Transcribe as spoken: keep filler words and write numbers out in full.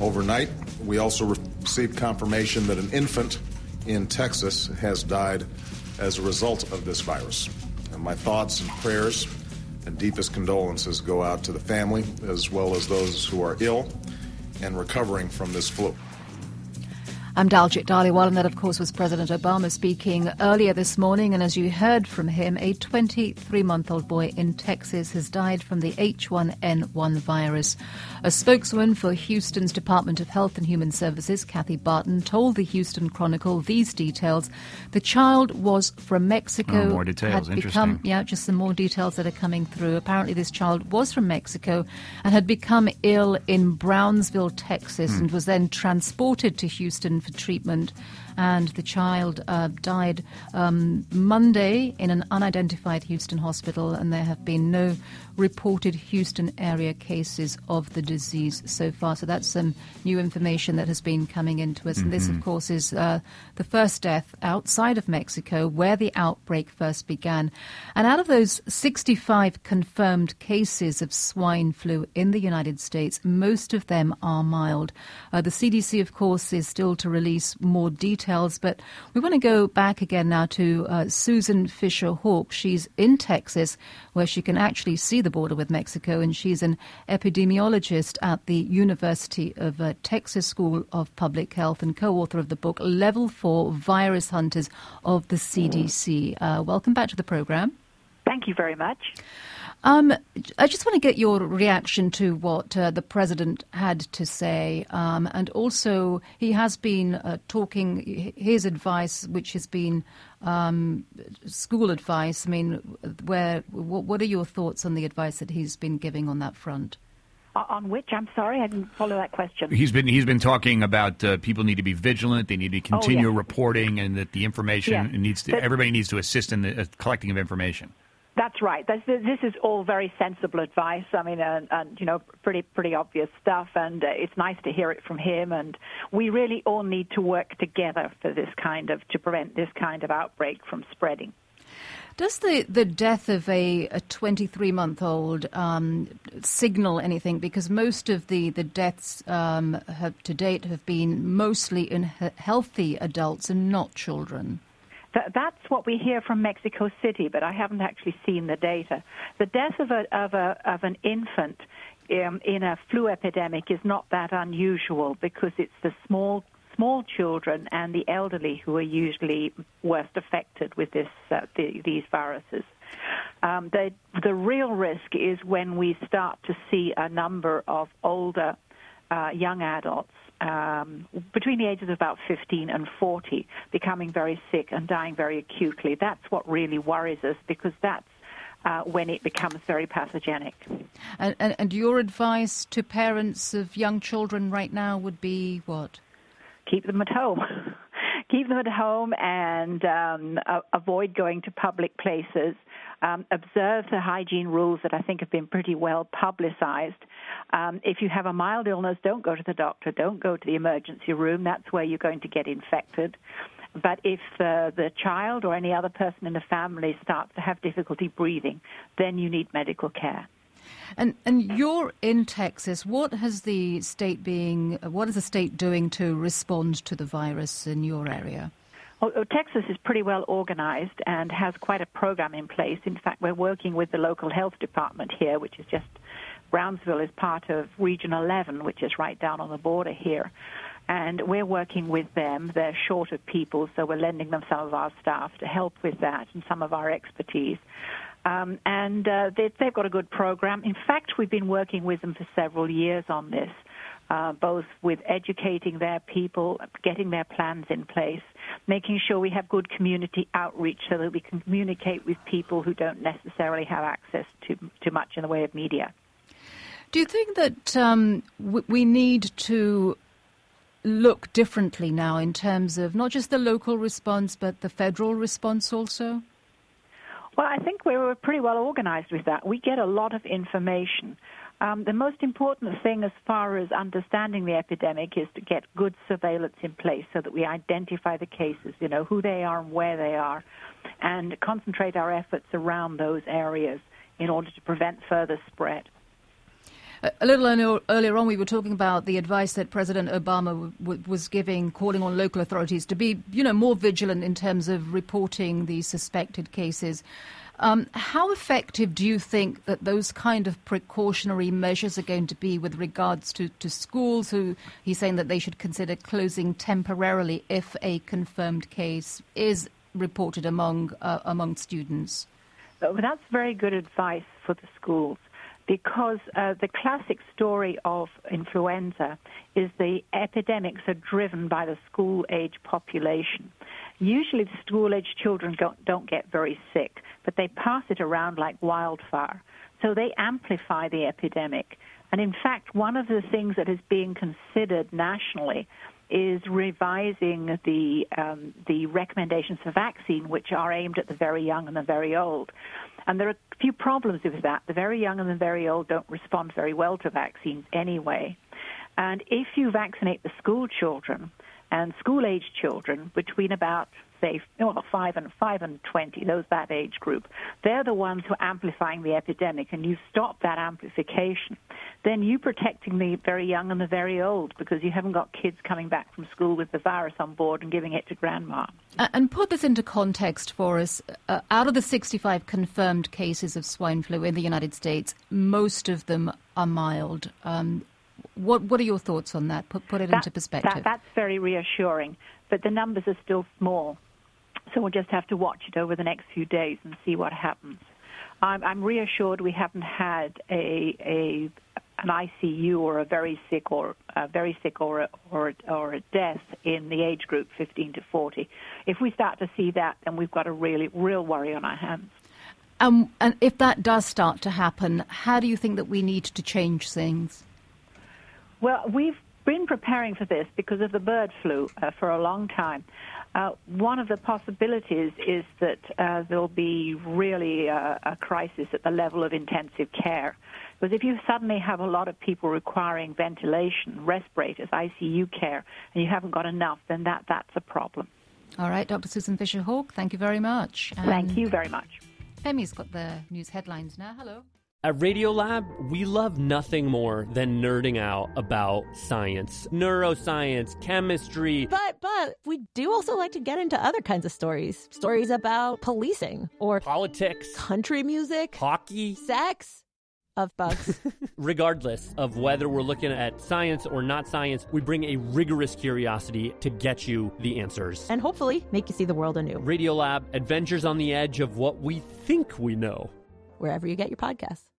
overnight. We also received confirmation that an infant in Texas has died as a result of this virus. And my thoughts and prayers and deepest condolences go out to the family as well as those who are ill and recovering from this flu. I'm Daljit Dhaliwal, and that, of course, was President Obama speaking earlier this morning. And as you heard from him, a twenty-three-month-old boy in Texas has died from the H one N one virus. A spokeswoman for Houston's Department of Health and Human Services, Kathy Barton, told the Houston Chronicle these details. The child was from Mexico. Oh, more details. Had Interesting. Become, yeah, just some more details that are coming through. Apparently, this child was from Mexico and had become ill in Brownsville, Texas, Hmm. and was then transported to Houston for treatment, and the child uh, died um, Monday in an unidentified Houston hospital, and there have been no reported Houston area cases of the disease so far. So that's some new information that has been coming into us. Mm-hmm. And this, of course, is uh, the first death outside of Mexico where the outbreak first began. And out of those sixty-five confirmed cases of swine flu in the United States, most of them are mild. Uh, the C D C, of course, is still to release more details, but we want to go back again now to uh, Susan Fisher-Hawk. She's in Texas, where she can actually see the border with Mexico, and she's an epidemiologist at the University of uh, Texas School of Public Health and co-author of the book Level four Virus Hunters of the C D C. Uh, welcome back to the program. Thank you very much. Um, I just want to get your reaction to what uh, the president had to say. Um, and also, he has been uh, talking his advice, which has been um, school advice. I mean, where what, what are your thoughts on the advice that he's been giving on that front? On which? I'm sorry, I didn't follow that question. He's been he's been talking about uh, people need to be vigilant. They need to continue oh, yes. reporting, and that the information yes. needs to. But, everybody needs to assist in the uh, collecting of information. That's right. This, this is all very sensible advice. I mean, and, and you know, pretty pretty obvious stuff. And uh, it's nice to hear it from him. And we really all need to work together for this kind of to prevent this kind of outbreak from spreading. Does the, the death of a, a twenty-three-month-old um, signal anything? Because most of the, the deaths um, have, to date have been mostly in he- healthy adults and not children. That's what we hear from Mexico City, but I haven't actually seen the data. The death of a of a of an infant um, in a flu epidemic is not that unusual because it's the small small children and the elderly who are usually worst affected with this uh, the, these viruses. Um, the the real risk is when we start to see a number of older uh, young adults. Um, between the ages of about fifteen and forty, becoming very sick and dying very acutely. That's what really worries us because that's uh, when it becomes very pathogenic. And, and, and your advice to parents of young children right now would be what? Keep them at home. Keep them at home and um, uh, avoid going to public places. Um, observe the hygiene rules that I think have been pretty well publicized. Um, if you have a mild illness, don't go to the doctor. Don't go to the emergency room. That's where you're going to get infected. But if uh, the child or any other person in the family starts to have difficulty breathing, then you need medical care. And and you're in Texas. What has the state being? What is the state doing to respond to the virus in your area? Well, Texas is pretty well organized and has quite a program in place. In fact, we're working with the local health department here, which is just Brownsville is part of Region eleven, which is right down on the border here. And we're working with them. They're short of people, so we're lending them some of our staff to help with that and some of our expertise. Um, and uh, they, they've got a good program. In fact, we've been working with them for several years on this, uh, both with educating their people, getting their plans in place, making sure we have good community outreach so that we can communicate with people who don't necessarily have access to too much in the way of media. Do you think that um, w- we need to look differently now in terms of not just the local response, but the federal response also? Well, I think we were pretty well organized with that. We get a lot of information. Um, the most important thing as far as understanding the epidemic is to get good surveillance in place so that we identify the cases, you know, who they are and where they are, and concentrate our efforts around those areas in order to prevent further spread. A little earlier on, we were talking about the advice that President Obama w- w- was giving, calling on local authorities to be, you know, more vigilant in terms of reporting these suspected cases. Um, how effective do you think that those kind of precautionary measures are going to be with regards to, to schools, who he's saying that they should consider closing temporarily if a confirmed case is reported among uh, among students? Well, that's very good advice for the schools. Because uh, the classic story of influenza is the epidemics are driven by the school-age population. Usually the school-age children don't, don't get very sick, but they pass it around like wildfire. So they amplify the epidemic. And in fact, one of the things that is being considered nationally is revising the um, the recommendations for vaccine, which are aimed at the very young and the very old. And there are a few problems with that. The very young and the very old don't respond very well to vaccines anyway. And if you vaccinate the school children and school-age children between about, say, well, five and five and twenty, those that age group, they're the ones who are amplifying the epidemic, and you stop that amplification, then you're protecting the very young and the very old, because you haven't got kids coming back from school with the virus on board and giving it to grandma. And put this into context for us. Uh, out of the sixty-five confirmed cases of swine flu in the United States, most of them are mild. Um, what what are your thoughts on that? Put, put it that, into perspective. That, that's very reassuring, but the numbers are still small. So we'll just have to watch it over the next few days and see what happens. I'm, I'm reassured we haven't had a, a an I C U or a very sick or a very sick or a, or a, or a death in the age group fifteen to forty. If we start to see that, then we've got a really real worry on our hands. Um, and if that does start to happen, how do you think that we need to change things? Well, we've been preparing for this because of the bird flu uh, for a long time. Uh, one of the possibilities is that uh, there'll be really a, a crisis at the level of intensive care. Because if you suddenly have a lot of people requiring ventilation, respirators, I C U care, and you haven't got enough, then that, that's a problem. All right, Doctor Susan Fisher-Hawke, thank you very much. And thank you very much. Femi's got the news headlines now. Hello. At Radiolab, we love nothing more than nerding out about science, neuroscience, chemistry. But, but, we do also like to get into other kinds of stories. Stories about policing or politics, country music, hockey, sex, of bugs. Regardless of whether we're looking at science or not science, we bring a rigorous curiosity to get you the answers. And hopefully make you see the world anew. Radiolab, adventures on the edge of what we think we know. Wherever you get your podcasts.